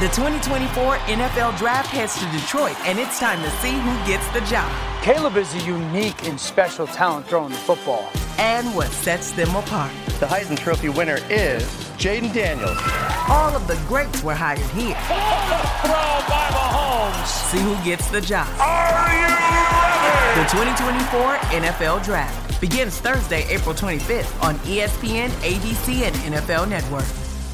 The 2024 NFL Draft heads to Detroit, and it's time to see who gets the job. Caleb is a unique and special talent throwing the football. And what sets them apart. The Heisman Trophy winner is Jaden Daniels. All of the greats were hired here. Throw by Mahomes. See who gets the job. Are you ready? The 2024 NFL Draft begins Thursday, April 25th on ESPN, ABC, and NFL Network.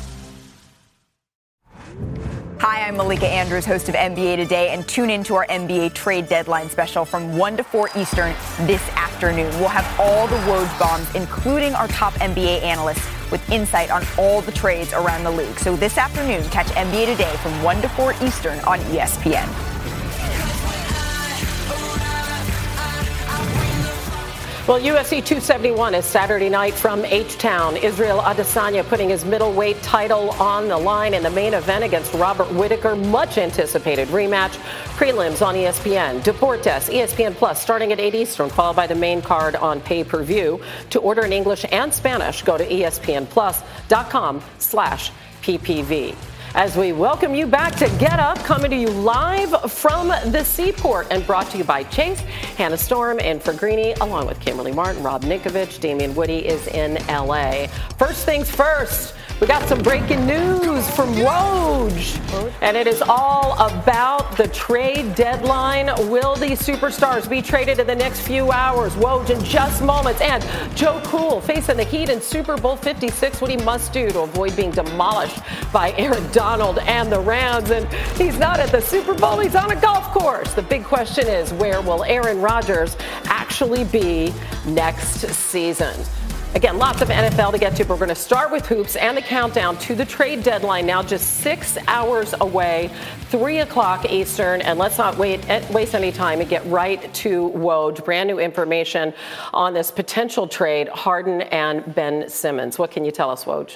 Hi, I'm Malika Andrews, host of NBA Today, and tune in to our NBA trade deadline special from 1 to 4 Eastern this afternoon. We'll have all the Woj bombs, including our top NBA analysts, with insight on all the trades around the league. So this afternoon, catch NBA Today from 1 to 4 Eastern on ESPN. Well, UFC 271 is Saturday night from H-Town. Israel Adesanya putting his middleweight title on the line in the main event against Robert Whittaker. Much anticipated rematch. Prelims on ESPN. Deportes, ESPN Plus, starting at 8 Eastern, followed by the main card on pay-per-view. To order in English and Spanish, go to espnplus.com/PPV. As we welcome you back to Get Up, coming to you live from the Seaport and brought to you by Chase, Hannah Storm, and for Greeny, along with Kimberly Martin, Rob Ninkovich. Damian Woody is in L.A. First things first, we got some breaking news from Woj, and it is all about the trade deadline. Will these superstars be traded in the next few hours? Woj in just moments. And Joe Cool facing the Heat in Super Bowl 56, what he must do to avoid being demolished by Aaron Donald and the Rams. And he's not at the Super Bowl, he's on a golf course. The big question is, where will Aaron Rodgers actually be next season? Again, lots of NFL to get to, but we're going to start with hoops and the countdown to the trade deadline now just 6 hours away, 3 o'clock Eastern. And let's not waste any time and get right to Woj. Brand new information on this potential trade, Harden and Ben Simmons. What can you tell us, Woj?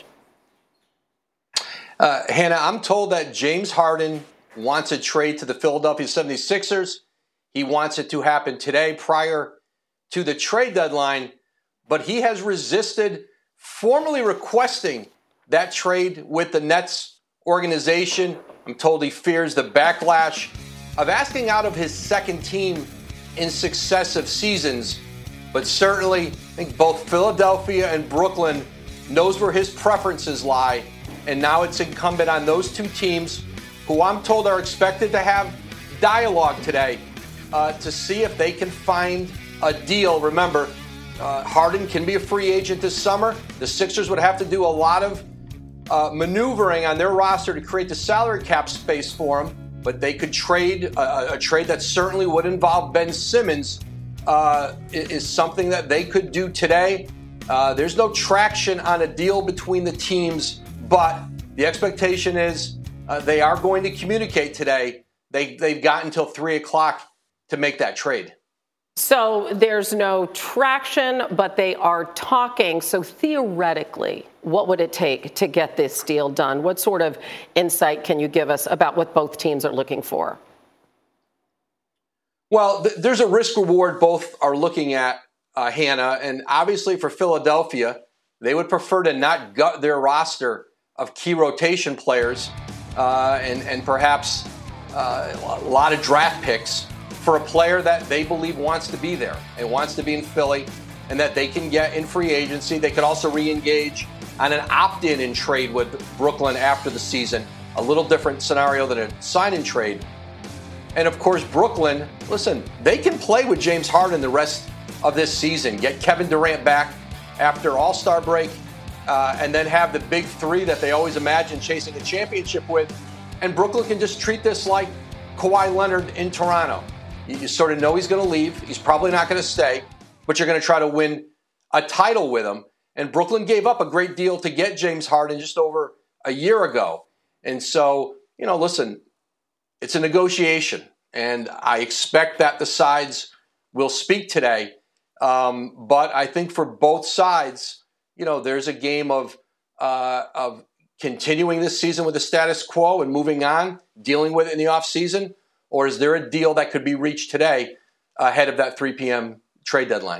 Hannah, I'm told that James Harden wants a trade to the Philadelphia 76ers. He wants it to happen today prior to the trade deadline. But he has resisted formally requesting that trade with the Nets organization. I'm told he fears the backlash of asking out of his second team in successive seasons. But certainly, I think both Philadelphia and Brooklyn knows where his preferences lie. And now it's incumbent on those two teams, who I'm told are expected to have dialogue today, to see if they can find a deal. Remember, Harden can be a free agent this summer. The Sixers would have to do a lot of maneuvering on their roster to create the salary cap space for him, but they could trade a trade that certainly would involve Ben Simmons is something that they could do today. There's no traction on a deal between the teams, but the expectation is they are going to communicate today. They've got until 3 o'clock to make that trade. So there's no traction, but they are talking. So theoretically, what would it take to get this deal done? What sort of insight can you give us about what both teams are looking for? Well, there's a risk reward both are looking at, Hannah. And obviously for Philadelphia, they would prefer to not gut their roster of key rotation players and perhaps a lot of draft picks for a player that they believe wants to be there and wants to be in Philly and that they can get in free agency. They could also re-engage on an opt-in in trade with Brooklyn after the season. A little different scenario than a sign-in trade. And of course, Brooklyn, listen, they can play with James Harden the rest of this season, get Kevin Durant back after All-Star break, and then have the big three that they always imagine chasing a championship with. And Brooklyn can just treat this like Kawhi Leonard in Toronto. You sort of know he's going to leave. He's probably not going to stay, but you're going to try to win a title with him. And Brooklyn gave up a great deal to get James Harden just over a year ago. And so, listen, it's a negotiation. And I expect that the sides will speak today. But I think for both sides, there's a game of continuing this season with the status quo and moving on, dealing with it in the offseason. Or is there a deal that could be reached today ahead of that 3 p.m. trade deadline?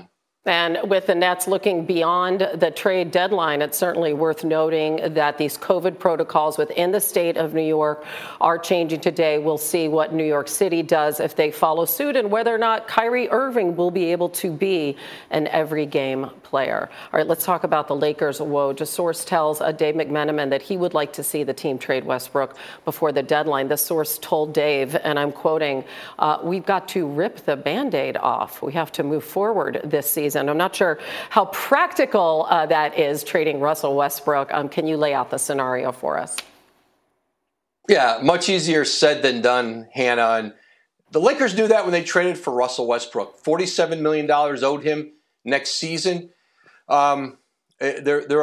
And with the Nets looking beyond the trade deadline, it's certainly worth noting that these COVID protocols within the state of New York are changing today. We'll see what New York City does if they follow suit and whether or not Kyrie Irving will be able to be an every game player. All right, let's talk about the Lakers' woes. A source tells Dave McMenamin that he would like to see the team trade Westbrook before the deadline. This source told Dave, and I'm quoting, "We've got to rip the Band-Aid off. We have to move forward this season." I'm not sure how practical that is, trading Russell Westbrook. Can you lay out the scenario for us? Yeah, much easier said than done, Hannah. And the Lakers do that when they traded for Russell Westbrook. $47 million owed him next season. There's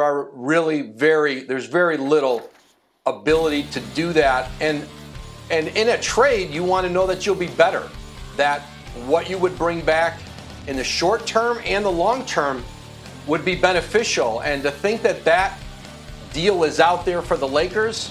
very little ability to do that. And in a trade, you want to know that you'll be better, that what you would bring back in the short term and the long term would be beneficial. And to think that that deal is out there for the Lakers,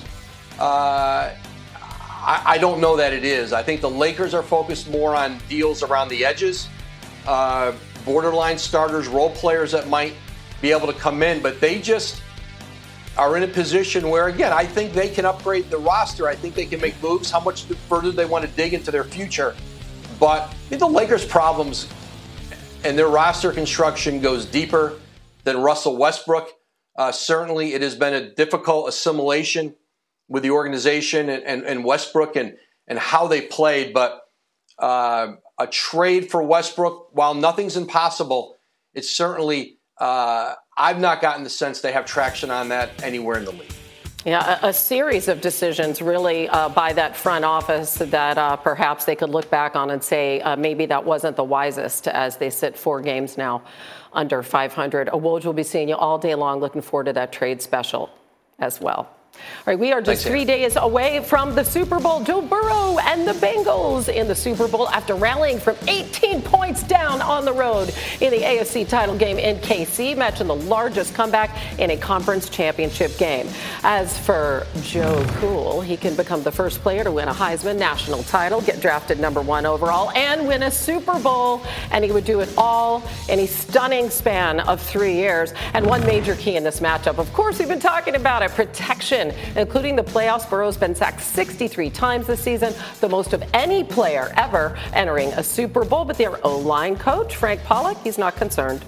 I don't know that it is. I think the Lakers are focused more on deals around the edges, borderline starters, role players that might be able to come in, but they just are in a position where, again, I think they can upgrade the roster. I think they can make moves. How much further they want to dig into their future. But I think the Lakers' problems and their roster construction goes deeper than Russell Westbrook. Certainly, it has been a difficult assimilation with the organization and Westbrook and how they played. But a trade for Westbrook, while nothing's impossible, it's certainly, I've not gotten the sense they have traction on that anywhere in the league. Yeah, a series of decisions really by that front office that perhaps they could look back on and say maybe that wasn't the wisest as they sit 4 games now under 500. Woj will be seeing you all day long. Looking forward to that trade special as well. All right, we are just 3 days away from the Super Bowl. Joe Burrow and the Bengals in the Super Bowl after rallying from 18 points down on the road in the AFC title game in KC, matching the largest comeback in a conference championship game. As for Joe Cool, he can become the first player to win a Heisman national title, get drafted #1 overall, and win a Super Bowl. And he would do it all in a stunning span of 3 years. And one major key in this matchup, of course, we've been talking about it, protection. Including the playoffs, Burrow's been sacked 63 times this season, the most of any player ever entering a Super Bowl. But their O-line coach, Frank Pollock, he's not concerned.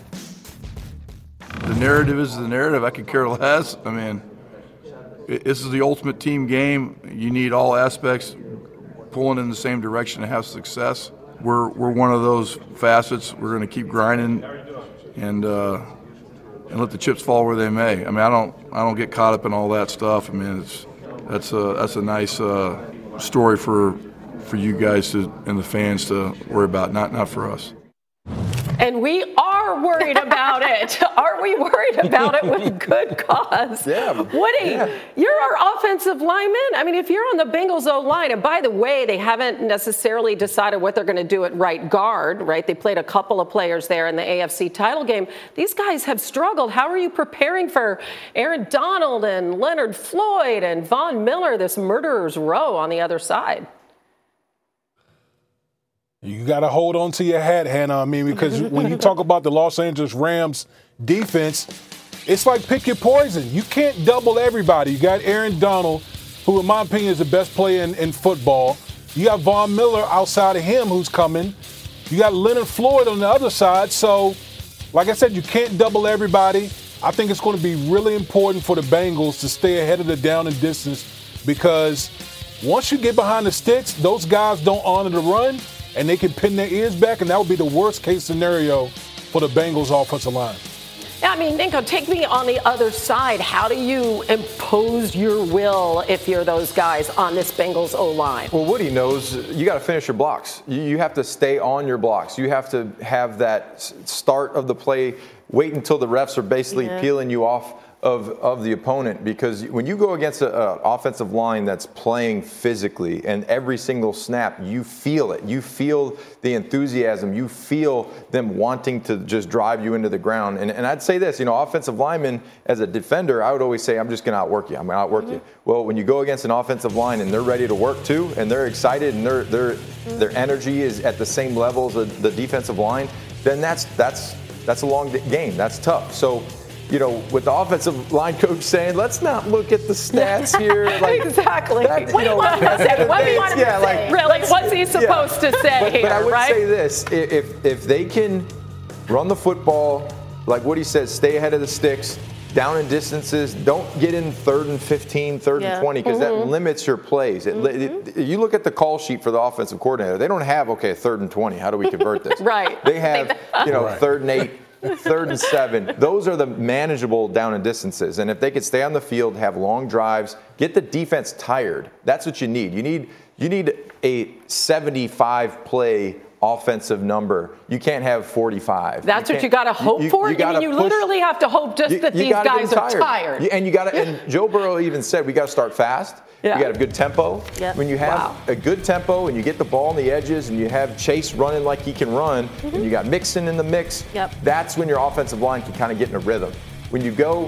The narrative is the narrative. I could care less. I mean, this is the ultimate team game. You need all aspects pulling in the same direction to have success. We're one of those facets. We're going to keep grinding and let the chips fall where they may. I mean, I don't get caught up in all that stuff. I mean, that's a nice story for you guys and the fans to worry about, not for us. And we are worried about it. Are we worried about it with good cause? Yeah. Woody, you're our offensive lineman. I mean, if you're on the Bengals O-line, and by the way, they haven't necessarily decided what they're going to do at right guard, right? They played a couple of players there in the AFC title game. These guys have struggled. How are you preparing for Aaron Donald and Leonard Floyd and Von Miller, this murderer's row on the other side? You got to hold on to your hat, Hannah. I mean, because when you talk about the Los Angeles Rams defense, it's like pick your poison. You can't double everybody. You got Aaron Donald, who in my opinion is the best player in football. You got Von Miller outside of him who's coming. You got Leonard Floyd on the other side. So, like I said, you can't double everybody. I think it's going to be really important for the Bengals to stay ahead of the down and distance because once you get behind the sticks, those guys don't honor the run. And they can pin their ears back, and that would be the worst-case scenario for the Bengals' offensive line. Yeah, I mean, Ninko, take me on the other side. How do you impose your will if you're those guys on this Bengals O-line? Well, Woody knows you got to finish your blocks. You have to stay on your blocks. You have to have that start of the play, wait until the refs are basically peeling you off of the opponent, because when you go against an offensive line that's playing physically and every single snap, you feel it. You feel the enthusiasm. You feel them wanting to just drive you into the ground. And I'd say this, offensive linemen, as a defender, I would always say, I'm just going to outwork you. I'm going to outwork you. Well, when you go against an offensive line and they're ready to work too, and they're excited and their energy is at the same level as the defensive line, then that's That's a long game. That's tough. So, with the offensive line coach saying, let's not look at the stats here. Like, exactly. That, what do you want him to say? What do you want him to say? Really, what's he supposed to say here, but I would right? say this. If they can run the football, like Woody says, stay ahead of the sticks, down in distances, don't get in 3rd and 15, 3rd and 20, because that limits your plays. You look at the call sheet for the offensive coordinator. They don't have, 3rd and 20. How do we convert this? Right. They have, 3rd and 8. 3rd and 7. Those are the manageable down and distances. And if they could stay on the field, have long drives, get the defense tired. That's what you need. You need a 75 play offensive number. You can't have 45. That's what you got to hope for. You literally have to hope just that these guys are tired. And Joe Burrow even said we got to start fast. Yeah. You got a good tempo. Yep. When you have a good tempo and you get the ball on the edges and you have Chase running like he can run, and you got Mixon in the mix, that's when your offensive line can kind of get in a rhythm. When you go,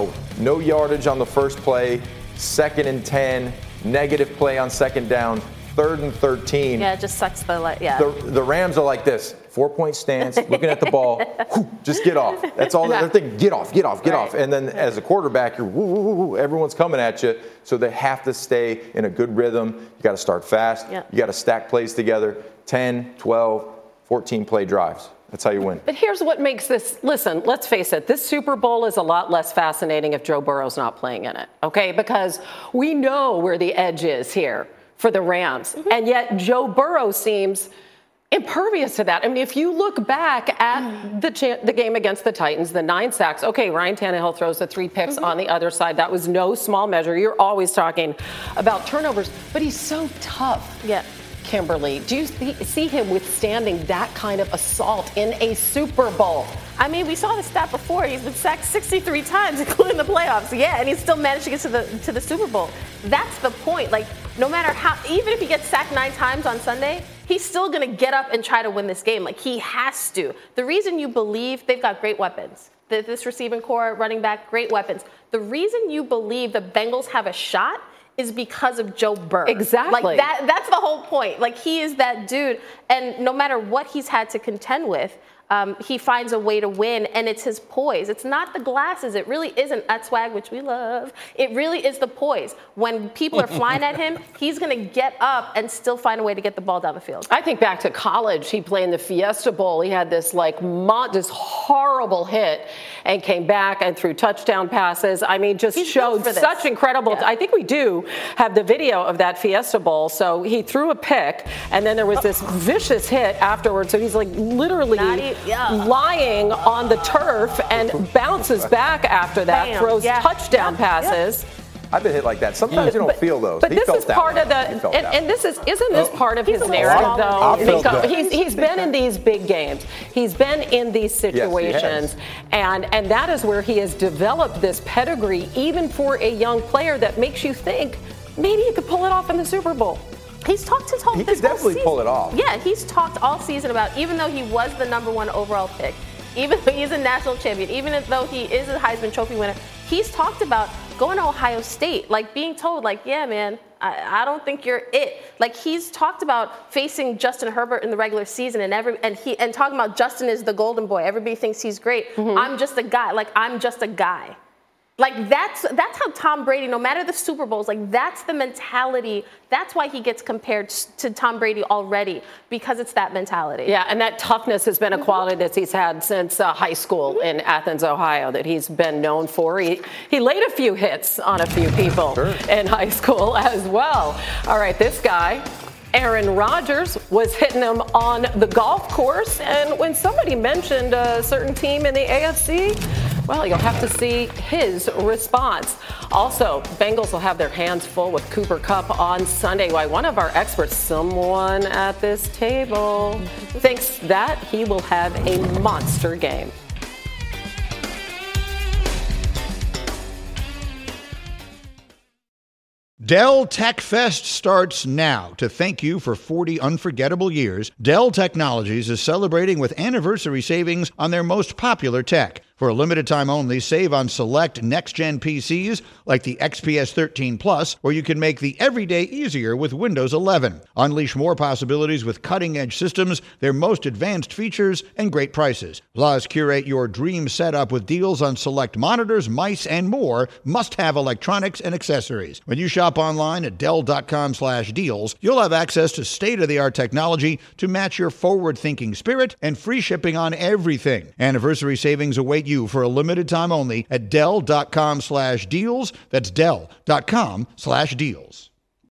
no yardage on the first play, 2nd and 10, negative play on 2nd down, 3rd and 13. Yeah, it just sucks The Rams are like this. 4-point stance, looking at the ball, just get off. That's all they're thinking. Get off. And then as a quarterback, everyone's coming at you. So they have to stay in a good rhythm. You got to start fast. You got to stack plays together. 10, 12, 14 play drives. That's how you win. But here's what makes this, listen, let's face it, this Super Bowl is a lot less fascinating if Joe Burrow's not playing in it, okay? Because we know where the edge is here for the Rams. And yet Joe Burrow seems impervious to that. I mean, if you look back at the game against the Titans, the 9 sacks, okay, Ryan Tannehill throws the 3 picks on the other side. That was no small measure. You're always talking about turnovers, but he's so tough. Yeah. Kimberly, do you see him withstanding that kind of assault in a Super Bowl? I mean, we saw the stat before. He's been sacked 63 times, including the playoffs. Yeah, and he's still managed to get to the Super Bowl. That's the point. Like, no matter how, even if he gets sacked 9 times on Sunday, he's still going to get up and try to win this game. Like, he has to. The reason you believe they've got great weapons, this receiving core, running back, great weapons. The reason you believe the Bengals have a shot is because of Joe Burrow. Exactly. Like, that's the whole point. Like, he is that dude. And no matter what he's had to contend with, he finds a way to win, and it's his poise. It's not the glasses. It really isn't that swag, which we love. It really is the poise. When people are flying at him, he's going to get up and still find a way to get the ball down the field. I think back to college. He played in the Fiesta Bowl. He had this this horrible hit and came back and threw touchdown passes. I mean, just showed such incredible. I think we do have the video of that Fiesta Bowl. So he threw a pick, and then there was this vicious hit afterwards. So he's like literally lying on the turf and bounces back after that, throws touchdown passes. I've been hit like that. Sometimes you don't feel those. But this is part of the, and this isn't this part of his narrative though? He's been in these big games. He's been in these situations, and that is where he has developed this pedigree, even for a young player, that makes you think maybe he could pull it off in the Super Bowl. He's talked his whole He could definitely pull it off. Yeah, he's talked all season about, even though he was the #1 overall pick, even though he's a national champion, even though he is a Heisman Trophy winner, he's talked about going to Ohio State, like being told, like, yeah, man, I don't think you're it. Like, he's talked about facing Justin Herbert in the regular season, and talking about Justin is the golden boy. Everybody thinks he's great. I'm just a guy. Like, I'm just a guy. Like, that's how Tom Brady, no matter the Super Bowls, like, that's the mentality. That's why he gets compared to Tom Brady already, because it's that mentality. Yeah, and that toughness has been a quality that he's had since high school in Athens, Ohio, that he's been known for. He laid a few hits on a few people in high school as well. All right, this guy, Aaron Rodgers, was hitting him on the golf course, and when somebody mentioned a certain team in the AFC, well, you'll have to see his response. Also, Bengals will have their hands full with Cooper Kupp on Sunday. Why one of our experts, someone at this table, thinks that he will have a monster game. Dell Tech Fest starts now. To thank you for 40 unforgettable years, Dell Technologies is celebrating with anniversary savings on their most popular tech. For a limited time only, save on select next-gen PCs like the XPS 13 Plus, or you can make the everyday easier with Windows 11. Unleash more possibilities with cutting-edge systems, their most advanced features, and great prices. Plus, curate your dream setup with deals on select monitors, mice, and more must-have electronics and accessories. When you shop online at Dell.com/deals, you'll have access to state-of-the-art technology to match your forward-thinking spirit and free shipping on everything. Anniversary savings await you for a limited time only at Dell.com/deals. That's Dell.com/deals.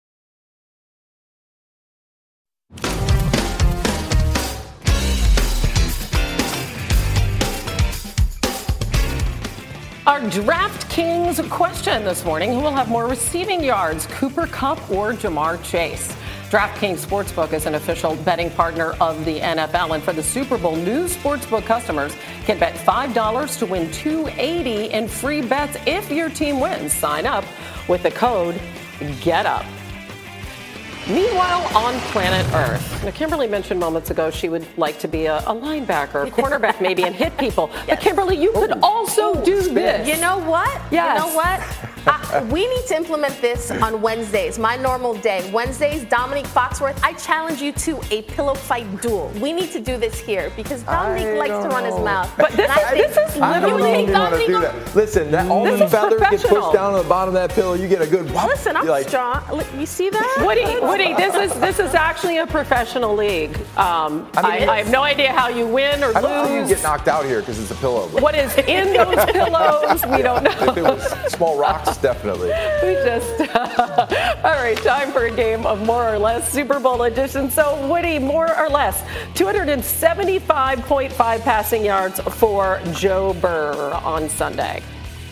Our DraftKings question this morning: who will have more receiving yards, Cooper Kupp or Jamar Chase? DraftKings Sportsbook is an official betting partner of the NFL, and for the Super Bowl, new Sportsbook customers can bet $5 to win $280 in free bets if your team wins. Sign up with the code GETUP. Meanwhile, on planet Earth, now Kimberly mentioned moments ago she would like to be a linebacker, a cornerback maybe, and hit people. Yes. But Kimberly, you could also do this. You know what? Yes. You know what? We need to implement this on Wednesdays, my normal day. Wednesdays, Dominique Foxworth, I challenge you to a pillow fight duel. We need to do this here because Dominique likes to run his mouth. But this is literally Listen, that almond feather gets pushed down on the bottom of that pillow. You get a good whop. Listen, I'm strong. You see that? Woody, this is actually a professional league. I have no idea how you win or lose. I don't think you get knocked out here because it's a pillow. What is in those pillows? We don't know. If it was small rocks, definitely. We just all right, time for a game of more or less, Super Bowl edition. So Woody, more or less, 275.5 passing yards for Joe Burrow on Sunday.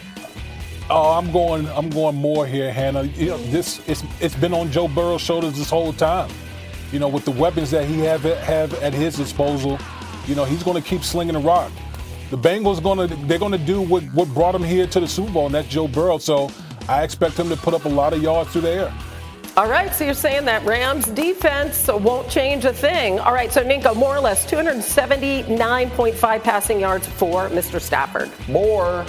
Oh, I'm going more here, Hannah. You know, it's been on Joe Burrow's shoulders this whole time. You know, with the weapons that he have at his disposal, you know, he's going to keep slinging the rock. The Bengals they're going to do what brought him here to the Super Bowl, and that's Joe Burrow. So I expect him to put up a lot of yards through the air. All right, so you're saying that Rams defense won't change a thing. All right, so Ninko, more or less 279.5 passing yards for Mr. Stafford. More.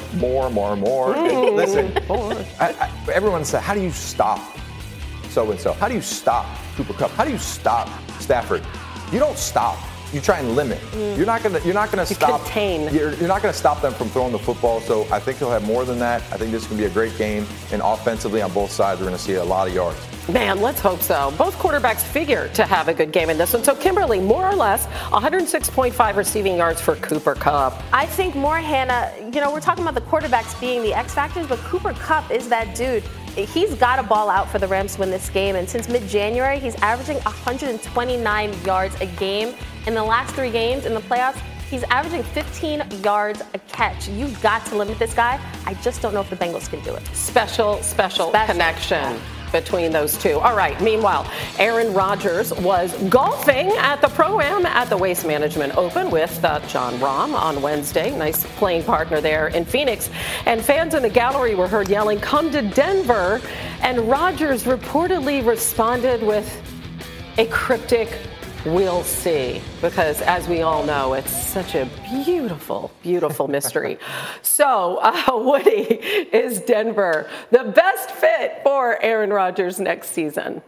Listen, everyone said, how do you stop so-and-so? How do you stop Cooper Kupp? How do you stop Stafford? You don't stop. You try and limit. You're not gonna stop. Contain. You're not gonna stop them from throwing the football. So I think he'll have more than that. I think this is gonna be a great game. And offensively on both sides, we're gonna see a lot of yards. Man, let's hope so. Both quarterbacks figure to have a good game in this one. So Kimberly, more or less, 106.5 receiving yards for Cooper Kupp. I think more, Hannah. You know, we're talking about the quarterbacks being the X factors, but Cooper Kupp is that dude. He's got to ball out for the Rams to win this game. And since mid-January, he's averaging 129 yards a game. In the last 3 games in the playoffs, he's averaging 15 yards a catch. You've got to limit this guy. I just don't know if the Bengals can do it. Special connection between those two. All right, meanwhile, Aaron Rodgers was golfing at the Pro-Am at the Waste Management Open with Jon Rahm on Wednesday. Nice playing partner there in Phoenix. And fans in the gallery were heard yelling, "Come to Denver." And Rodgers reportedly responded with a cryptic, "We'll see," because as we all know, it's such a beautiful, beautiful mystery. So, Woody, is Denver the best fit for Aaron Rodgers next season?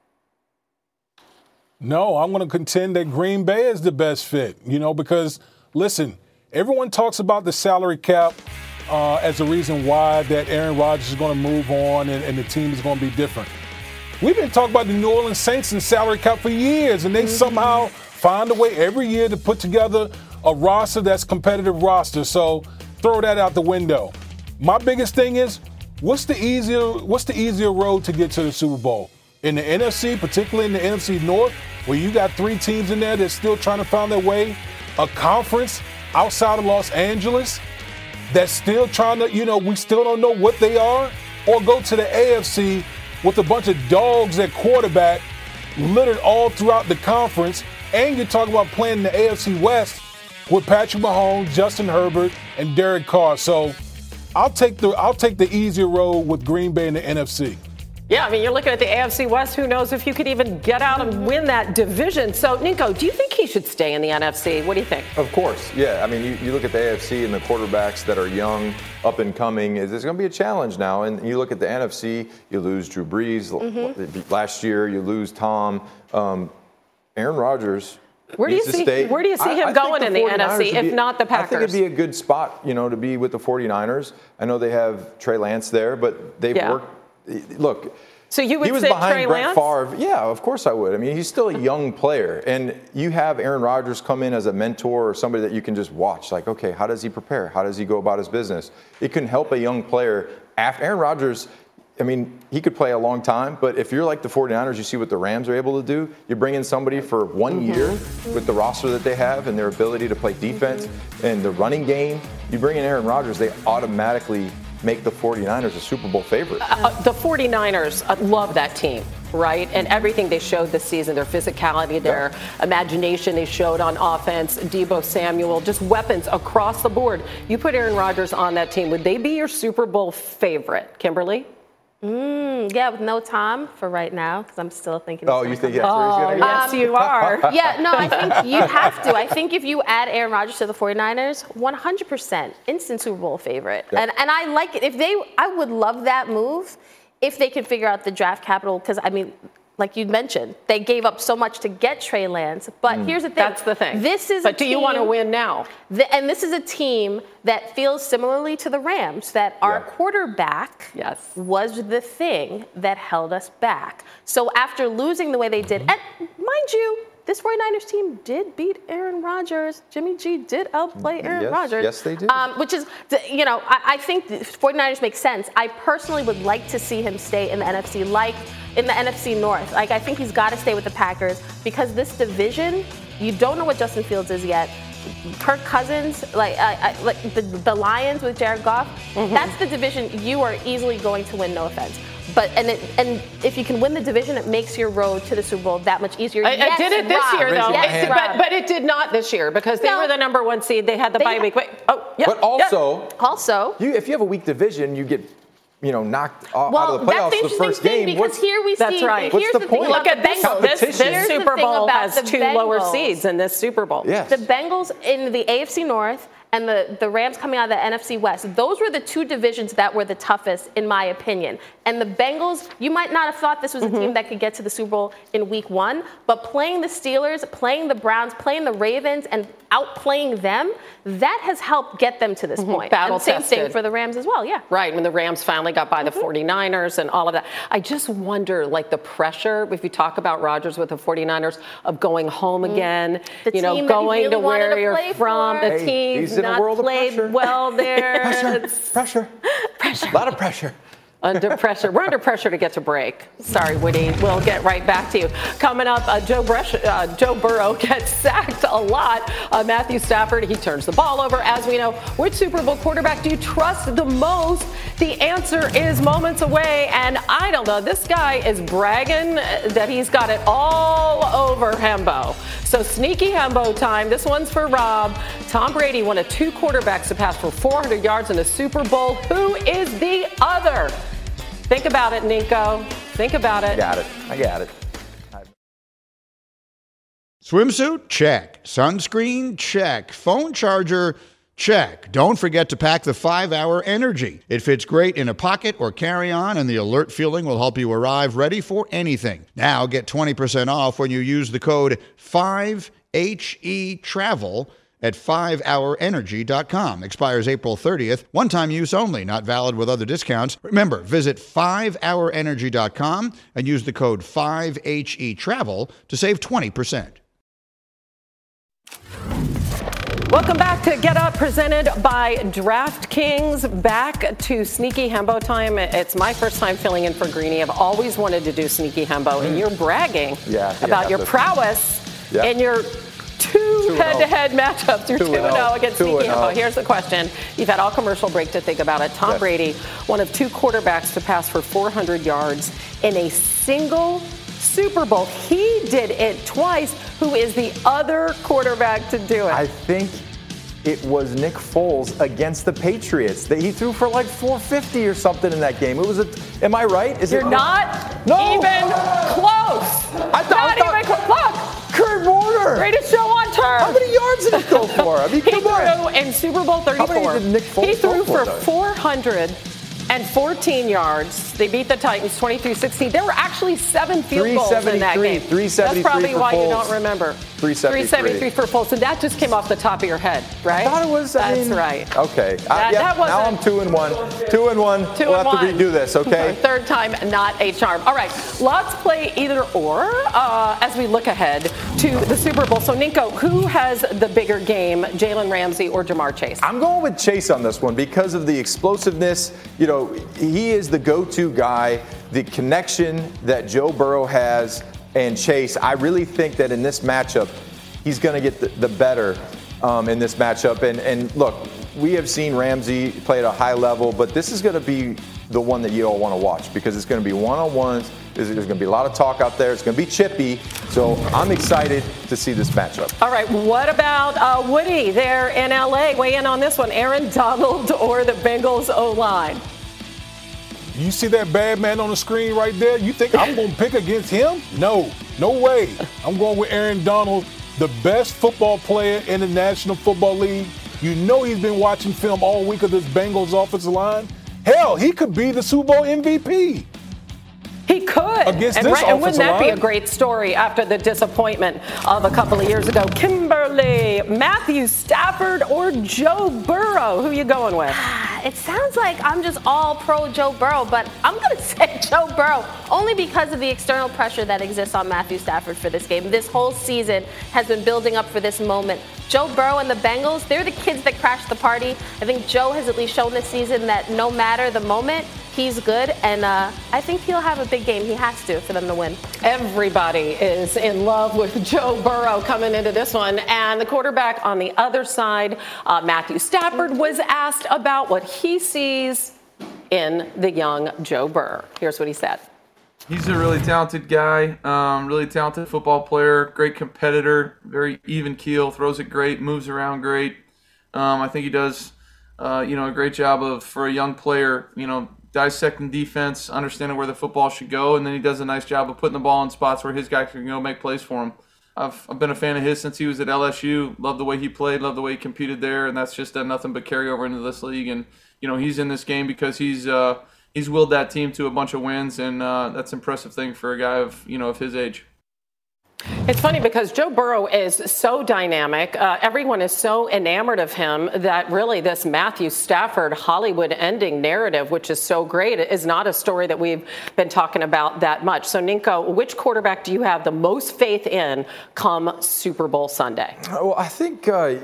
No, I'm going to contend that Green Bay is the best fit, you know, because, listen, everyone talks about the salary cap as a reason why that Aaron Rodgers is going to move on and the team is going to be different. We've been talking about the New Orleans Saints and salary cap for years, and they somehow find a way every year to put together a roster that's competitive roster. So throw that out the window. My biggest thing is, what's the easier road to get to the Super Bowl? In the NFC, particularly in the NFC North, where you got 3 teams in there that's still trying to find their way, a conference outside of Los Angeles that's still trying to, you know, we still don't know what they are, or go to the AFC with a bunch of dogs at quarterback littered all throughout the conference, and you're talking about playing in the AFC West with Patrick Mahomes, Justin Herbert, and Derek Carr. So I'll take the easier road with Green Bay in the NFC. Yeah, I mean, you're looking at the AFC West. Who knows if you could even get out and win that division. So, Nico, do you think he should stay in the NFC? What do you think? Of course, yeah. I mean, you look at the AFC and the quarterbacks that are young, up and coming. There's going to be a challenge now. And you look at the NFC, you lose Drew Brees. Last year, you lose Tom. Aaron Rodgers. Where do you see him going in the NFC, if not the Packers? I think it'd be a good spot, to be with the 49ers. I know they have Trey Lance there, but they've worked. Look, so you would he was say behind Trey Brett Lance? Favre. Yeah, of course I would. I mean, he's still a young player, and you have Aaron Rodgers come in as a mentor or somebody that you can just watch. Like, okay, how does he prepare? How does he go about his business? It can help a young player. Aaron Rodgers, I mean, he could play a long time, but if you're like the 49ers, you see what the Rams are able to do. You bring in somebody for 1 year with the roster that they have and their ability to play defense and the running game. You bring in Aaron Rodgers, they automatically make the 49ers a Super Bowl favorite. The 49ers, love that team, right? And everything they showed this season, their physicality, their imagination they showed on offense, Deebo Samuel, just weapons across the board. You put Aaron Rodgers on that team, would they be your Super Bowl favorite? Kimberly? Yeah, with no Tom for right now, because I'm still thinking. Oh, you think that's where he's going to go? Yes, you are. Yeah, no, I think you have to. I think if you add Aaron Rodgers to the 49ers, 100% instant Super Bowl favorite. Yep. And I like it. I would love that move if they could figure out the draft capital, because, I mean, like you mentioned, they gave up so much to get Trey Lance. But here's the thing. That's the thing. But do you want to win now? And this is a team that feels similarly to the Rams, that our quarterback was the thing that held us back. So after losing the way they did, and mind you, this 49ers team did beat Aaron Rodgers. Jimmy G did outplay Aaron Rodgers. Yes, they did. Which is, I think the 49ers make sense. I personally would like to see him stay in the NFC, like in the NFC North. Like, I think he's got to stay with the Packers because this division, you don't know what Justin Fields is yet. Kirk Cousins, like the Lions with Jared Goff, that's the division you are easily going to win, no offense. But and if you can win the division, it makes your road to the Super Bowl that much easier. I did it this year, though. Yes, but it did not this year because they were the number 1 seed. They had the bye week. But also, if you have a weak division, you get knocked out of the playoffs the first game. Because here we see. That's right. What's the point? Look at this Super Bowl has 2 lower seeds in this Super Bowl. Yes. The Bengals in the AFC North and the Rams coming out of the NFC West. Those were the 2 divisions that were the toughest, in my opinion. And the Bengals, you might not have thought this was a team that could get to the Super Bowl in week 1, but playing the Steelers, playing the Browns, playing the Ravens, and outplaying them, that has helped get them to this point. And same thing for the Rams as well, Right, when the Rams finally got by the 49ers and all of that. I just wonder, like, the pressure, if you talk about Rodgers with the 49ers, of going home again, going to where you're from, the team's not played well there. Pressure. A lot of pressure. Under pressure. We're under pressure to get to break. Sorry, Woody. We'll get right back to you. Coming up, Joe Burrow gets sacked a lot. Matthew Stafford, he turns the ball over. As we know, which Super Bowl quarterback do you trust the most? The answer is moments away. And I don't know, this guy is bragging that he's got it all over Hembo. So sneaky Hembo time. This one's for Rob. Tom Brady, one of 2 quarterbacks to pass for 400 yards in the Super Bowl. Who is the other? Think about it, Nico. Think about it. I got it. Swimsuit? Check. Sunscreen? Check. Phone charger? Check. Don't forget to pack the 5-Hour Energy. It fits great in a pocket or carry-on, and the alert feeling will help you arrive ready for anything. Now get 20% off when you use the code 5HETRAVEL at 5hourenergy.com. Expires April 30th. One-time use only, not valid with other discounts. Remember, visit 5hourenergy.com and use the code 5HETRAVEL to save 20%. Welcome back to Get Up, presented by DraftKings. Back to Sneaky Hembo time. It's my first time filling in for Greeny. I've always wanted to do Sneaky Hembo, and you're bragging about your prowess in your 2 head-to-head matchups. You're 2-0 against Sneaky Hembo. Here's the question. You've had all commercial break to think about it. Tom Brady, one of 2 quarterbacks to pass for 400 yards in a single Super Bowl. He did it twice. Who is the other quarterback to do it? I think it was Nick Foles against the Patriots. He threw for like 450 or something in that game. It was am I right? You're not even close. Not even close. Look. Kurt Warner. Greatest show on turf. How many yards did he go for? I mean, he threw in Super Bowl 34. How many did Nick Foles he threw for though? 414 yards. They beat the Titans 23-16. There were actually 7 field goals in that game. 373 That's probably for why Foles. you don't remember. 373 for Foles. And that just came off the top of your head, right? I thought it was. That's right. Okay. That wasn't. Now I'm 2-1. 2-1. We'll have to redo this, okay? Third time, not a charm. All right. Let's play either or as we look ahead to the Super Bowl. So, Ninko, who has the bigger game, Jalen Ramsey or Jamar Chase? I'm going with Chase on this one because of the explosiveness. You know, he is the go-to guy. The connection that Joe Burrow has and Chase, I really think that in this matchup, he's going to get the better in this matchup. And look, we have seen Ramsey play at a high level, but this is going to be the one that you all want to watch because it's going to be one-on-ones. There's going to be a lot of talk out there. It's going to be chippy. So I'm excited to see this matchup. All right. What about Woody there in L.A.? Weigh in on this one. Aaron Donald or the Bengals O-line? You see that bad man on the screen right there? You think I'm going to pick against him? No way. I'm going with Aaron Donald, the best football player in the National Football League. You know he's been watching film all week of this Bengals offensive line. Hell, he could be the Super Bowl MVP. He could. Against this and wouldn't that be line? a great story after the disappointment of a couple of years ago? Kimberly, Matthew Stafford or Joe Burrow? Who are you going with? It sounds like I'm just all pro Joe Burrow, but I'm going to say Joe Burrow only because of the external pressure that exists on Matthew Stafford for this game. This whole season has been building up for this moment. Joe Burrow and the Bengals, they're the kids that crashed the party. I think Joe has at least shown this season that no matter the moment, he's good, and I think he'll have a big game. He has to for them to win. Everybody is in love with Joe Burrow coming into this one. And the quarterback on the other side, Matthew Stafford, was asked about what he sees in the young Joe Burrow. Here's what he said. He's a really talented guy, really talented football player, great competitor, very even keel, throws it great, moves around great. I think he does, a great job for a young player, dissecting defense, understanding where the football should go, and then he does a nice job of putting the ball in spots where his guy can go make plays for him. I've been a fan of his since he was at LSU. Love the way he played, love the way he competed there, and that's just done nothing but carry over into this league. And he's in this game because he's willed that team to a bunch of wins, and that's an impressive thing for a guy of his age. It's funny because Joe Burrow is so dynamic. Everyone is so enamored of him that really this Matthew Stafford Hollywood ending narrative, which is so great, is not a story that we've been talking about that much. So, Ninko, which quarterback do you have the most faith in come Super Bowl Sunday? Well, I think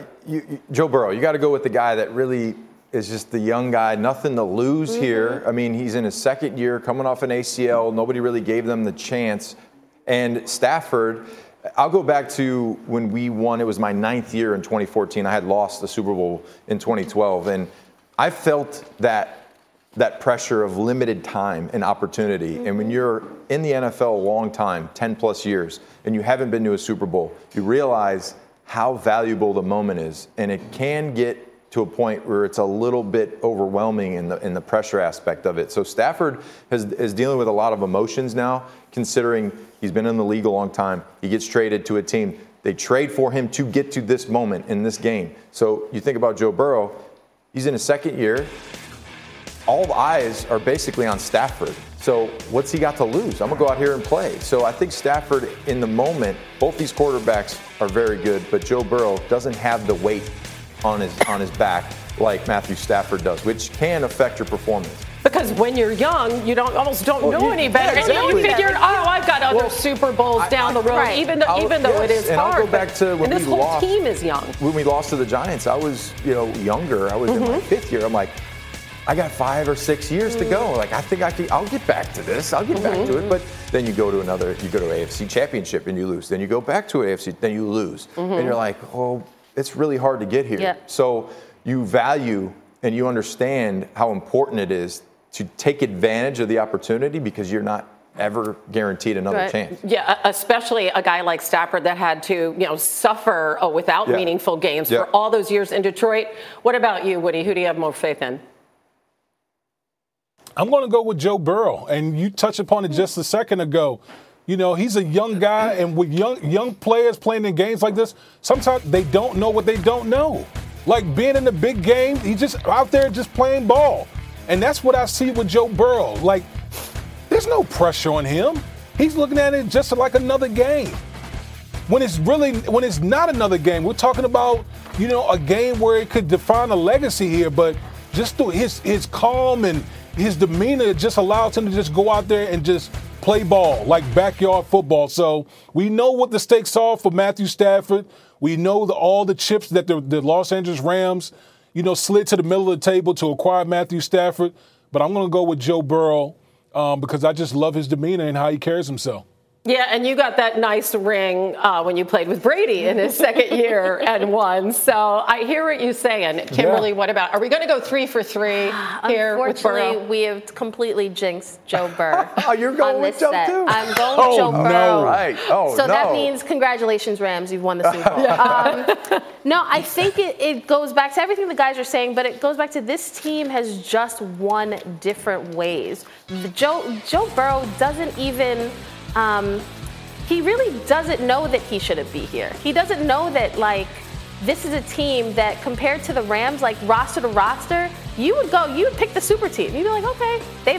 Joe Burrow, you got to go with the guy that really is just the young guy, nothing to lose here. I mean, he's in his second year, coming off an ACL. Nobody really gave them the chance. And Stafford, I'll go back to when we won. It was my 9th year in 2014. I had lost the Super Bowl in 2012. And I felt that pressure of limited time and opportunity. And when you're in the NFL a long time, 10 plus years, and you haven't been to a Super Bowl, you realize how valuable the moment is. And it can get to a point where it's a little bit overwhelming in the pressure aspect of it. So Stafford is dealing with a lot of emotions now, considering he's been in the league a long time. He gets traded to a team. They trade for him to get to this moment in this game. So you think about Joe Burrow, he's in his second year. All eyes are basically on Stafford. So what's he got to lose? I'm going to go out here and play. So I think Stafford, in the moment, both these quarterbacks are very good, but Joe Burrow doesn't have the weight on his back like Matthew Stafford does, which can affect your performance. Because when you're young, you almost don't know any better. Yeah, exactly. And you figure, I've got other Super Bowls down the road, even though it is and hard. I'll go back to when this we whole lost. Team is young. When we lost to the Giants, I was younger. I was in my 5th year. I'm like, I got 5 or 6 years to go. Like, I think I'll get back to this. I'll get back to it. But then you go to AFC Championship and you lose. Then you go back to AFC, then you lose. And you're like, it's really hard to get here. Yeah. So you value and you understand how important it is to take advantage of the opportunity because you're not ever guaranteed another chance. Yeah, especially a guy like Stafford that had to, suffer without meaningful games for all those years in Detroit. What about you, Woody? Who do you have more faith in? I'm going to go with Joe Burrow, and you touched upon it just a second ago. He's a young guy, and with young players playing in games like this, sometimes they don't know what they don't know. Like being in the big game, he's just out there just playing ball. And that's what I see with Joe Burrow. Like, there's no pressure on him. He's looking at it just like another game. When it's not another game, we're talking about, a game where it could define a legacy here, but just through his calm and his demeanor just allows him to just go out there and just play ball, like backyard football. So we know what the stakes are for Matthew Stafford. We know all the chips that the Los Angeles Rams, slid to the middle of the table to acquire Matthew Stafford. But I'm going to go with Joe Burrow because I just love his demeanor and how he carries himself. Yeah, and you got that nice ring when you played with Brady in his second year and won. So I hear what you're saying. Kimberly, what about, are we going to go 3 for 3 here with Burrow? Unfortunately, we have completely jinxed Joe Burrow. Oh, you're going with Joe too? I'm going with Joe Burrow. No. Right. So that means congratulations, Rams. You've won the Super Bowl. No, I think it goes back to everything the guys are saying, but it goes back to this team has just won different ways. Joe Burrow doesn't even... he really doesn't know that he shouldn't be here. He doesn't know that, this is a team that compared to the Rams, roster to roster, you would pick the super team. You'd be like, okay,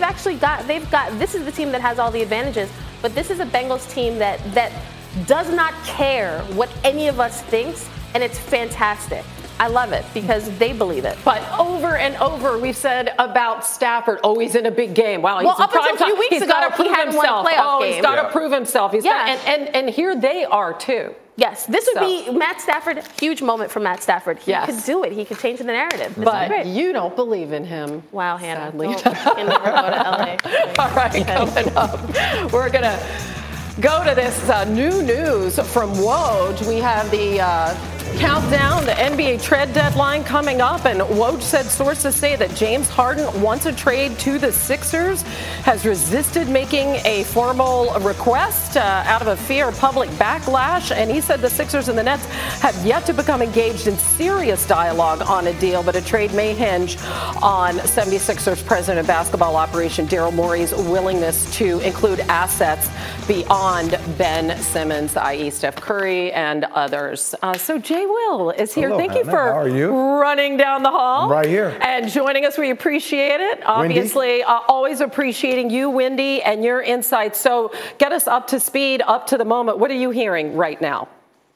this is the team that has all the advantages, but this is a Bengals team that does not care what any of us thinks, and it's fantastic. I love it because they believe it. But over and over, we've said about Stafford, he's in a big game. Wow, he's up until a few weeks ago, he hadn't won a playoff game. He's got to prove himself. And here they are too. Yes, this would be Matt Stafford. Huge moment for Matt Stafford. He could do it. He could change the narrative. But you don't believe in him. Wow, Hannah. Sadly. You can never go to LA. All right, coming up, we're gonna go to this new news from Woj. We have the countdown, the NBA trade deadline coming up, and Woj said sources say that James Harden wants a trade to the Sixers, has resisted making a formal request out of a fear of public backlash, and he said the Sixers and the Nets have yet to become engaged in serious dialogue on a deal, but a trade may hinge on 76ers president of basketball operation Daryl Morey's willingness to include assets beyond Ben Simmons, i.e. Steph Curry and others. So Jay Will is here. Hello, Thank you Hannah. for How are you? running down the hall. I'm right here. And joining us. We appreciate it. Obviously, always appreciating you, Wendy, and your insights. So get us up to speed, up to the moment. What are you hearing right now?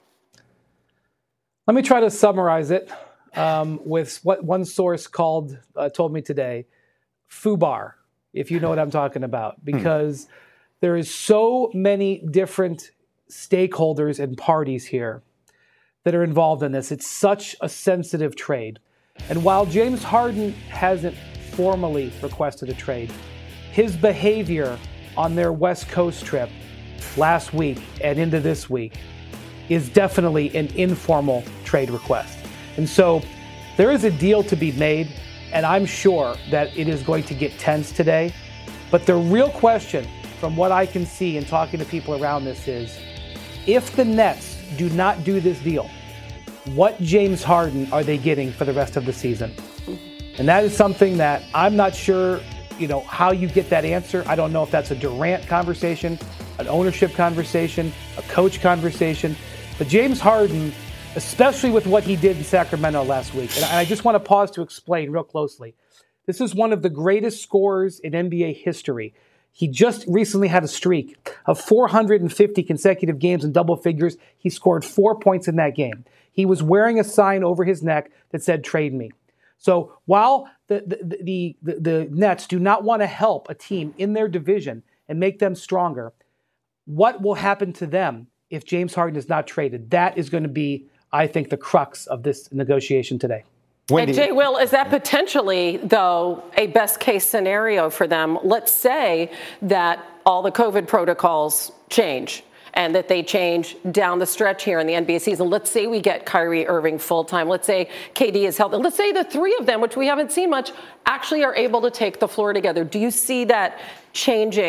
Let me try to summarize it with what one source told me today, FUBAR, if you know what I'm talking about, because there is so many different stakeholders and parties here that are involved in this. It's such a sensitive trade. And while James Harden hasn't formally requested a trade, his behavior on their West Coast trip last week and into this week is definitely an informal trade request. And so there is a deal to be made, and I'm sure that it is going to get tense today. But the real question, from what I can see and talking to people around this, is if the Nets do not do this deal, what James Harden are they getting for the rest of the season? And that is something that I'm not sure, how you get that answer. I don't know if that's a Durant conversation, an ownership conversation, a coach conversation. But James Harden, especially with what he did in Sacramento last week, and I just want to pause to explain real closely. This is one of the greatest scorers in NBA history. He just recently had a streak of 450 consecutive games in double figures. He scored 4 points in that game. He was wearing a sign over his neck that said, "Trade me." So while the Nets do not want to help a team in their division and make them stronger, what will happen to them if James Harden is not traded? That is going to be, I think, the crux of this negotiation today. Wendy. And Jay Will, is that potentially, though, a best case scenario for them? Let's say that all the COVID protocols change and that they change down the stretch here in the NBA season. Let's say we get Kyrie Irving full-time. Let's say KD is healthy. Let's say the three of them, which we haven't seen much, actually are able to take the floor together. Do you see that changing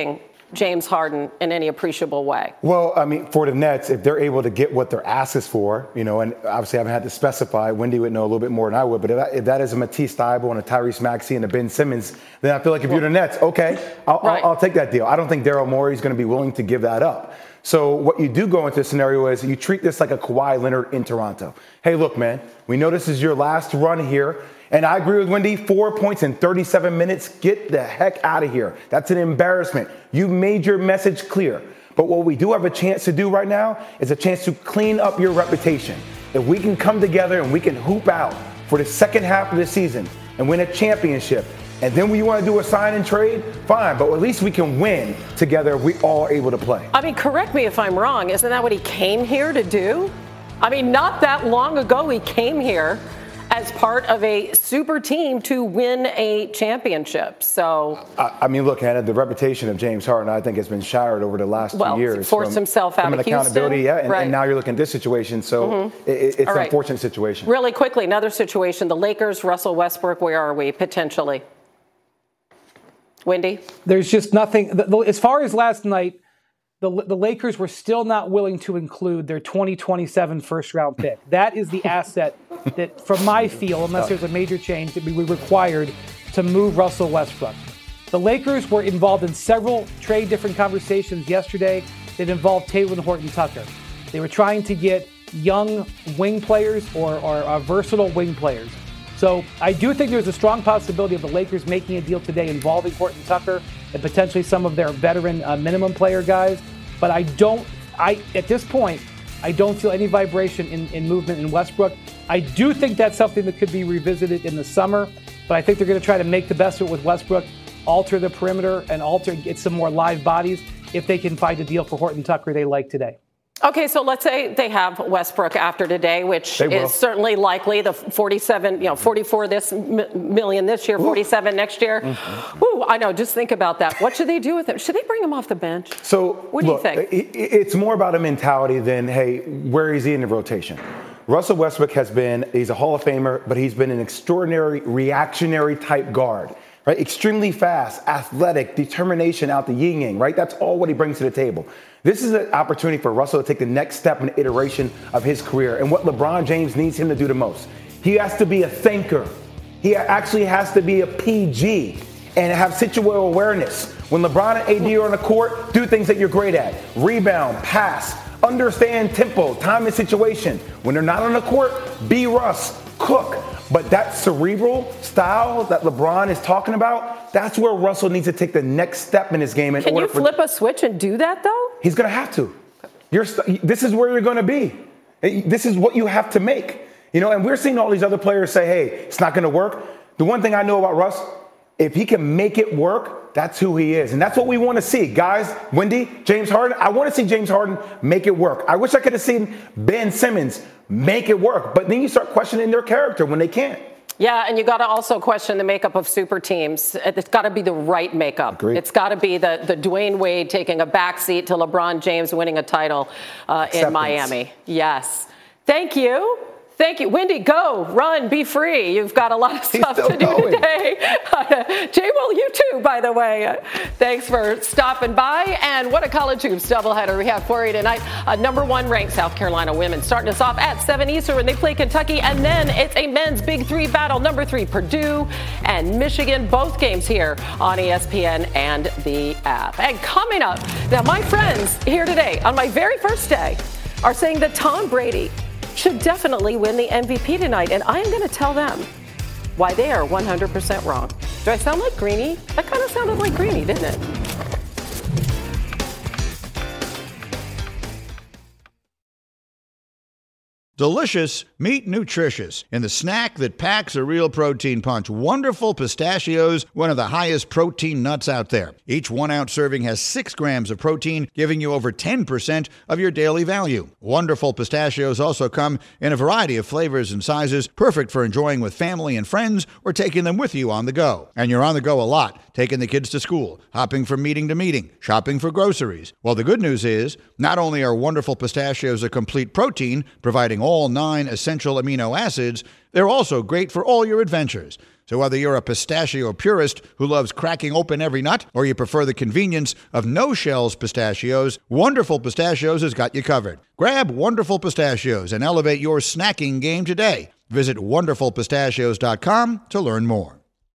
James Harden in any appreciable way? Well, I mean, for the Nets, if they're able to get what their ask is for, and obviously I haven't had to specify, Wendy would know a little bit more than I would, but if that is a Matisse Thybulle and a Tyrese Maxey and a Ben Simmons, then I feel like if you're the Nets, okay, I'll take that deal. I don't think Daryl Morey is going to be willing to give that up. So what you do go into the scenario is you treat this like a Kawhi Leonard in Toronto. Hey, look, man, we know this is your last run here. And I agree with Wendy, 4 points in 37 minutes. Get the heck out of here. That's an embarrassment. You made your message clear. But what we do have a chance to do right now is a chance to clean up your reputation. If we can come together and we can hoop out for the second half of the season and win a championship, and then when you want to do a sign and trade, fine, but at least we can win together if we all are able to play. I mean, correct me if I'm wrong. Isn't that what he came here to do? I mean, not that long ago he came here as part of a super team to win a championship. So, I mean, look, Hannah, the reputation of James Harden, I think, has been shattered over the last 2 years. Forced himself out from of an accountability, Houston. and now you're looking at this situation. So it's an unfortunate situation. Really quickly, another situation: the Lakers, Russell Westbrook. Where are we potentially? Wendy? There's just nothing. As far as last night, the Lakers were still not willing to include their 2027 first-round pick. That is the asset that, from my feel, unless there's a major change, that we were required to move Russell Westbrook. The Lakers were involved in several different conversations yesterday that involved Talen Horton-Tucker. They were trying to get young wing players or versatile wing players. So I do think there's a strong possibility of the Lakers making a deal today involving Horton-Tucker and potentially some of their veteran minimum player guys. But at this point, I don't feel any vibration in movement in Westbrook. I do think that's something that could be revisited in the summer, but I think they're going to try to make the best of it with Westbrook, alter the perimeter, and get some more live bodies if they can find a deal for Horton-Tucker they like today. Okay, so let's say they have Westbrook after today, which is certainly likely. The 44 million this year, 47 next year. Mm-hmm. Ooh, I know. Just think about that. What should they do with him? Should they bring him off the bench? So what do you think? It's more about a mentality than, hey, where is he in the rotation? Russell Westbrook he's a Hall of Famer, but he's been an extraordinary reactionary type guard. Right? Extremely fast, athletic, determination out the yin-yang, right? That's all what he brings to the table. This is an opportunity for Russell to take the next step in the iteration of his career and what LeBron James needs him to do the most. He has to be a thinker. He actually has to be a PG and have situational awareness. When LeBron and AD are on the court, do things that you're great at. Rebound, pass, understand tempo, time and situation. When they're not on the court, be Russ, cook. But that cerebral style that LeBron is talking about, that's where Russell needs to take the next step in his game. Can you flip a switch and do that, though? He's going to have to. This is where you're going to be. This is what you have to make. And we're seeing all these other players say, hey, it's not going to work. The one thing I know about Russ, if he can make it work, that's who he is. And that's what we want to see. Guys, Wendy, James Harden, I want to see James Harden make it work. I wish I could have seen Ben Simmons make it work. But then you start questioning their character when they can't. Yeah, and you got to also question the makeup of super teams. It's got to be the right makeup. Agreed. It's got to be the Dwayne Wade taking a backseat to LeBron James winning a title in Miami. Yes. Thank you. Thank you. Wendy, go, run, be free. You've got a lot of stuff to do today. Jay, well, you too, by the way. Thanks for stopping by. And what a College Hoops doubleheader we have for you tonight. Number 1 ranked South Carolina women starting us off at 7 Eastern when they play Kentucky. And then it's a men's Big 3 battle. Number 3, Purdue and Michigan. Both games here on ESPN and the app. And coming up, now my friends here today on my very first day are saying that Tom Brady should definitely win the MVP tonight, and I am going to tell them why they are 100% wrong. Do I sound like Greeny? That kind of sounded like Greeny, didn't it? Delicious, meet nutritious in the snack that packs a real protein punch. Wonderful Pistachios, one of the highest protein nuts out there. Each 1 ounce serving has 6 grams of protein, giving you over 10% of your daily value. Wonderful Pistachios also come in a variety of flavors and sizes, perfect for enjoying with family and friends or taking them with you on the go. And you're on the go a lot, taking the kids to school, hopping from meeting to meeting, shopping for groceries. Well, the good news is, not only are Wonderful Pistachios a complete protein, providing all 9 essential amino acids, they're also great for all your adventures. So whether you're a pistachio purist who loves cracking open every nut, or you prefer the convenience of no-shells pistachios, Wonderful Pistachios has got you covered. Grab Wonderful Pistachios and elevate your snacking game today. Visit wonderfulpistachios.com to learn more.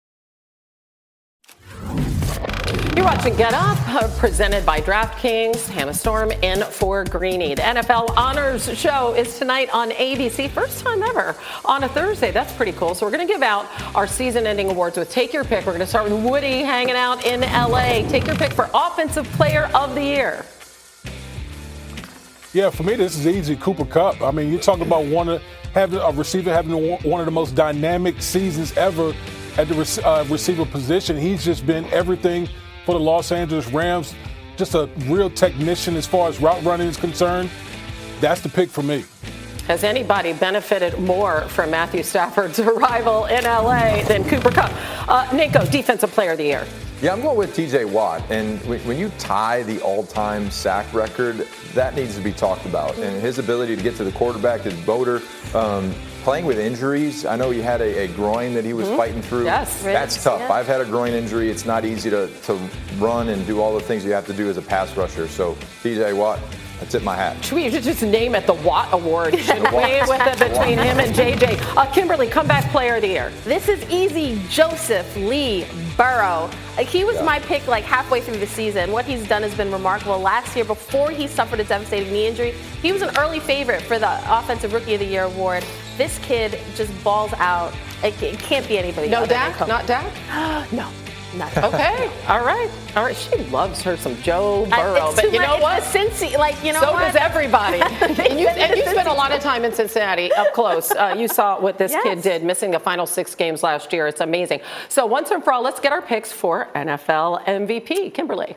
You're watching Get Up, presented by DraftKings. Hannah Storm in for Greeny. The NFL Honors Show is tonight on ABC. First time ever on a Thursday. That's pretty cool. So we're going to give out our season-ending awards with Take Your Pick. We're going to start with Woody hanging out in L.A. Take your pick for Offensive Player of the Year. Yeah, for me, this is easy. Cooper Kupp. I mean, you're talking about having a receiver having one of the most dynamic seasons ever at the receiver position. He's just been everything for the Los Angeles Rams. Just a real technician as far as route running is concerned. That's the pick for me. Has anybody benefited more from Matthew Stafford's arrival in L.A. than Cooper Kupp? Nico, Defensive Player of the Year. Yeah, I'm going with T.J. Watt. And when you tie the all-time sack record, that needs to be talked about. And his ability to get to the quarterback, his motor, playing with injuries. I know he had a groin that he was fighting through. Yes, that's tough. Yeah. I've had a groin injury. It's not easy to run and do all the things you have to do as a pass rusher. So T.J. Watt, I tip my hat. Should we just name it the Watt Award, shouldn't we, with it between him and JJ? Kimberly, Comeback Player of the Year. This is easy. Joseph Lee Burrow. He was my pick like halfway through the season. What he's done has been remarkable. Last year, before he suffered a devastating knee injury, he was an early favorite for the Offensive Rookie of the Year award. This kid just balls out. It can't be anybody. No Dak? Not Dak? No. Not okay. All right. She loves her some Joe Burrow, but you know what? Cincy, so does everybody. and you spent a lot of time in Cincinnati up close. You saw what this kid did, missing the final 6 games last year. It's amazing. So once and for all, let's get our picks for NFL MVP. Kimberly.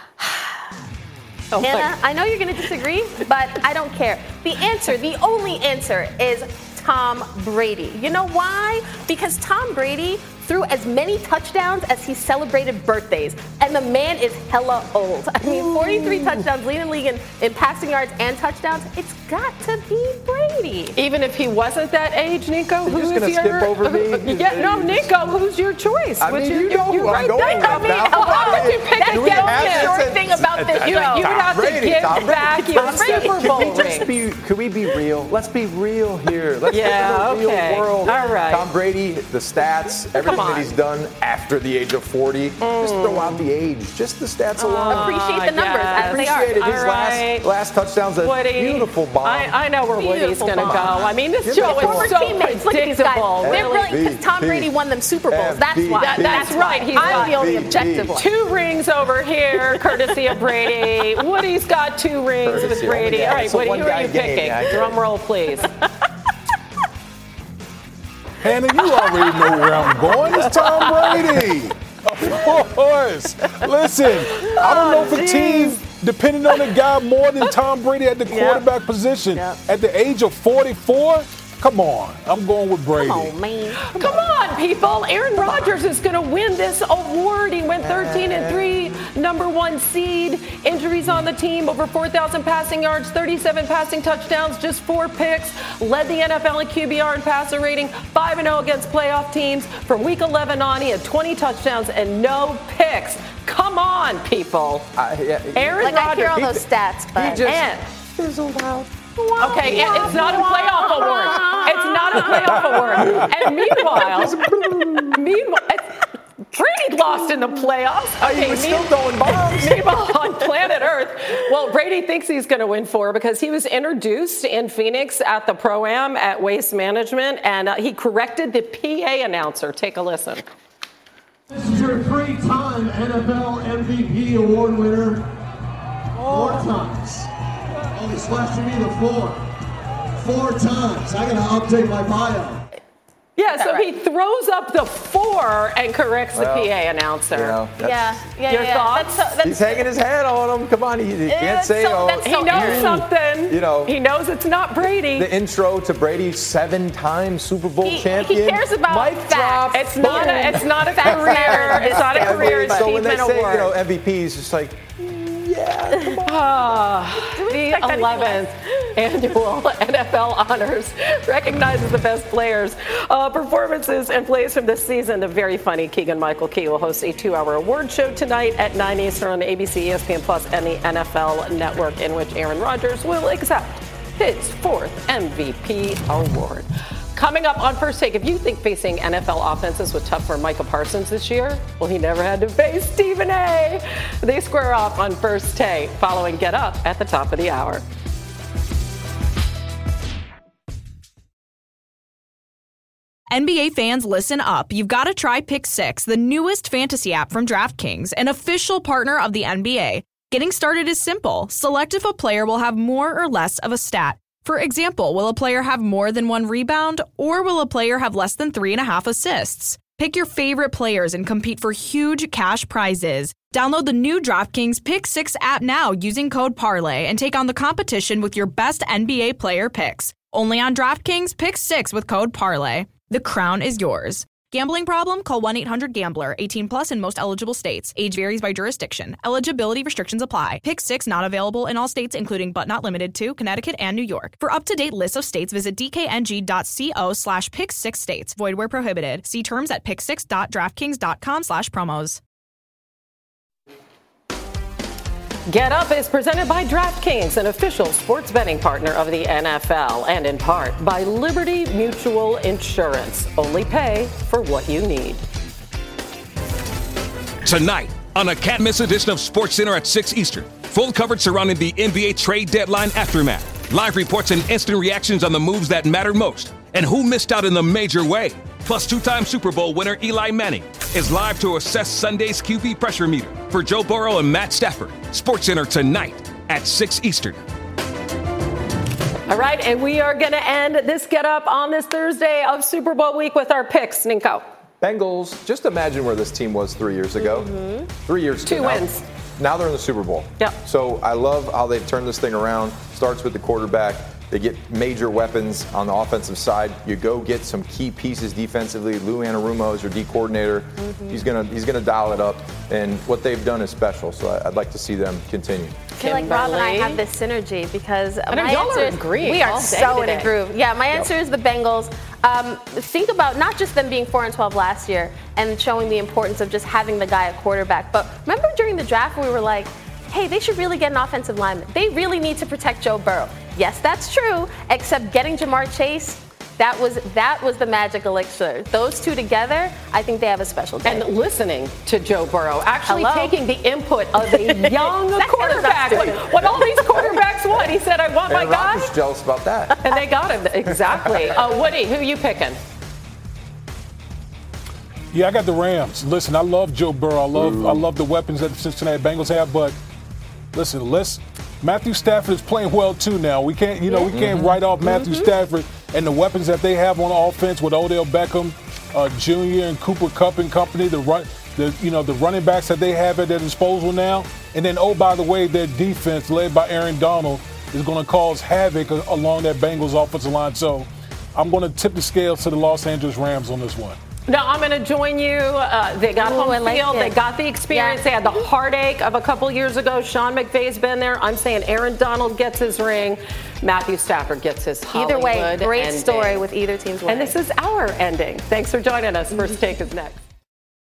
Hannah, I know you're going to disagree, but I don't care. The only answer is Tom Brady. You know why? Because Tom Brady threw as many touchdowns as he celebrated birthdays. And the man is hella old. I mean, 43 touchdowns, leading the league in passing yards and touchdowns. It's got to be Brady. Even if he wasn't that age, Nico, who's your... skip over me? Nico, who's your choice? I mean, you know who I'm going with. How could you pick against him? Short thing about this You would have to give back your Super Bowl ring. Could we be real? Let's be real here. Let's get in the real world. All right. Tom Brady, the stats, everything that he's done after the age of 40. Just throw out the age. Just the stats alone. Appreciate the numbers as they are. Appreciate it. His last touchdown's a beautiful bomb. I know where Woody's going to go. I mean, this show is so teammates. Look at these guys. They're brilliant because Tom Brady won them Super Bowls. That's why. That's right. I'm the only objective one. 2 rings over here, courtesy of Brady. Woody's got 2 rings with Brady. All right, Woody, who are you picking? Drum roll, please. Hannah, you already know where I'm going. It's Tom Brady. Of course. Listen, I don't know if a team depending on the guy more than Tom Brady at the quarterback position at the age of 44. Come on. I'm going with Brady. Come on, man. Come on, people. Aaron Rodgers is going to win this award. He went 13-3, #1 seed. Injuries on the team, over 4,000 passing yards, 37 passing touchdowns, just 4 picks. Led the NFL in QBR and passer rating, 5-0 against playoff teams. From week 11 on, he had 20 touchdowns and no picks. Come on, people. Aaron Rodgers. I hear all those stats, but he just fizzled out. Okay, it's not a playoff award. It's not a playoff award. And meanwhile, Brady lost in the playoffs. Okay, he was still throwing bombs. Meanwhile, on planet Earth, well, Brady thinks he's going to win 4 because he was introduced in Phoenix at the Pro-Am at Waste Management, and he corrected the PA announcer. Take a listen. This is your 3-time NFL MVP award winner. 4 times. Oh, he's flashing me the 4 times. I gotta update my bio. Yeah, so he throws up the 4 and corrects the PA announcer. Your thoughts? He's hanging his hat on him. Come on, he can't say he knows something. You know, he knows it's not Brady. The intro to Brady, 7-time Super Bowl champion. He cares about facts. It's not a career. It's not a career achievement so when they say, award. MVP, it's just like, the 11th annual NFL honors recognizes the best players, performances, and plays from this season. The very funny Keegan-Michael Key will host a 2-hour award show tonight at 9 Eastern on ABC, ESPN Plus, and the NFL Network, in which Aaron Rodgers will accept his 4th MVP award. Coming up on First Take, if you think facing NFL offenses was tough for Micah Parsons this year, well, he never had to face Stephen A. They square off on First Take following Get Up at the top of the hour. NBA fans, listen up. You've got to try Pick 6, the newest fantasy app from DraftKings, an official partner of the NBA. Getting started is simple. Select if a player will have more or less of a stat. For example, will a player have more than 1 rebound, or will a player have less than 3.5 assists? Pick your favorite players and compete for huge cash prizes. Download the new DraftKings Pick 6 app now using code PARLAY and take on the competition with your best NBA player picks. Only on DraftKings Pick 6 with code PARLAY. The crown is yours. Gambling problem? Call 1-800-GAMBLER. 18 plus in most eligible states. Age varies by jurisdiction. Eligibility restrictions apply. Pick 6 not available in all states, including but not limited to Connecticut and New York. For up-to-date lists of states, visit dkng.co/pick6states. Void where prohibited. See terms at pick6.draftkings.com/promos. Get Up is presented by DraftKings, an official sports betting partner of the NFL, and in part by Liberty Mutual Insurance. Only pay for what you need. Tonight on a can't-miss edition of SportsCenter at 6 Eastern, full coverage surrounding the NBA trade deadline aftermath. Live reports and instant reactions on the moves that mattered most and who missed out in the major way. Plus, 2-time Super Bowl winner Eli Manning is live to assess Sunday's QB pressure meter for Joe Burrow and Matt Stafford. SportsCenter tonight at 6 Eastern. All right, and we are going to end this Get Up on this Thursday of Super Bowl week with our picks. Ninko. Bengals, just imagine where this team was 3 years ago. 3 years ago. 2 wins. Now they're in the Super Bowl. Yep. So I love how they've turned this thing around. Starts with the quarterback. They get major weapons on the offensive side. You go get some key pieces defensively. Lou Anarumo is your D coordinator. He's gonna dial it up, and what they've done is special. So I'd like to see them continue. I feel like Rob and I have this synergy because I know y'all are agreeing. We are all day so in today. a groove. Yeah, my answer is the Bengals. Think about not just them being 4-12 last year and showing the importance of just having the guy at quarterback, but remember during the draft we were like, hey, they should really get an offensive lineman. They really need to protect Joe Burrow. Yes, that's true, except getting Jamar Chase, that was the magic elixir. Those two together, I think they have a special day. And listening to Joe Burrow, actually taking the input of a young quarterback. What all these quarterbacks want. He said, I want my guy. Rodgers jealous about that. And they got him. Exactly. Woody, who are you picking? Yeah, I got the Rams. Listen, I love Joe Burrow. I love the weapons that the Cincinnati Bengals have, but listen, Matthew Stafford is playing well too now. We can't, we can't write off Matthew Stafford and the weapons that they have on offense with Odell Beckham Jr. and Cooper Kupp and company. The running backs that they have at their disposal now, and then by the way, their defense led by Aaron Donald is going to cause havoc along that Bengals offensive line. So I'm going to tip the scales to the Los Angeles Rams on this one. No, I'm going to join you. They got home field. They got the experience. They had the heartache of a couple years ago. Sean McVay's been there. I'm saying Aaron Donald gets his ring. Matthew Stafford gets his Hollywood. Either way, great ending. story with either team's winning. And this is our ending. Thanks for joining us. First Take is next.